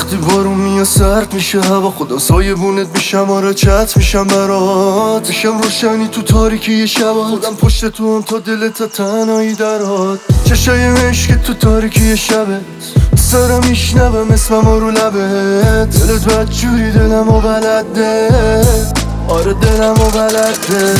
وقتی بارون میاد سرد میشه هوا، خدا سایبونت میشم، آره چت میشم برات، میشم روشنی تو تاریکی شبات، خودم پشت تو هم تا دلت تنهایی درات، چشای عشق تو تاریکی شبت سرم میشنوم اسمم رو لبت، دلت بدجوری دلمو بلده، آره دلمو بلده،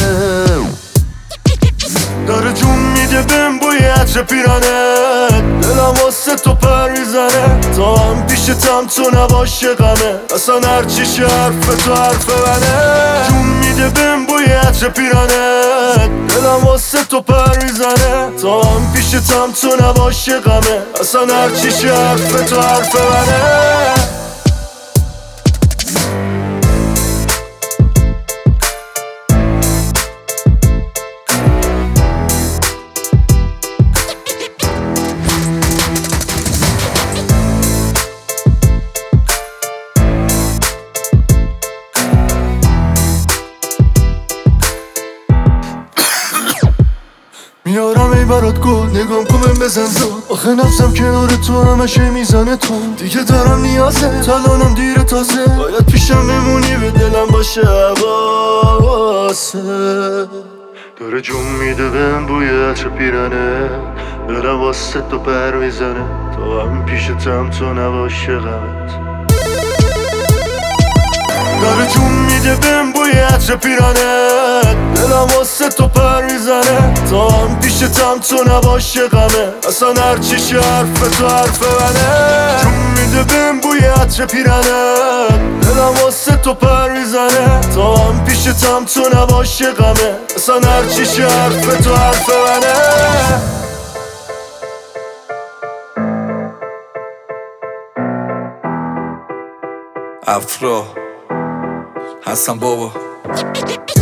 داره جون میده بهم بوی عطر پیرانت، دلم واسه تو پر میزنه، تا هم پیشتم تو نباشه غمه، اصلا هرچی شه حرف تو حرف منه، جون میده بهم بوی عطر پیرانت، دلم واسه تو پر میزنه، تا هم پیشتم تو نباشه غمه، اصلا هرچی شه حرف تو حرف منه. میارم ای برات گل، نگام کن بهم بزن زود، آخه نفسم کنار تو همشه میزنه تو، دیگه دارم نیازه، تلانم دیره تازه، باید پیشم بمونی به دلم باشه حواسه، داره جون میده بهم بوی عطر پیرانه، دلم واسه تو پر میزنه، تا هم پیشتم تو نباشه غمت، داره جون میده بهم بوی عطر پیرانت، دلم واسه تو پر میزنه، تا هم پیشتم تو نباشه غمه، اصلا هرچی شه حرف تو حرف منه، جون میده بهم بوی عطر پیرانت، دلم واسه تو پر میزنه، تا هم پیشتم تو نباشه غمه، اصلا هرچی شه حرف تو حرف منه. افرا هستم بابا.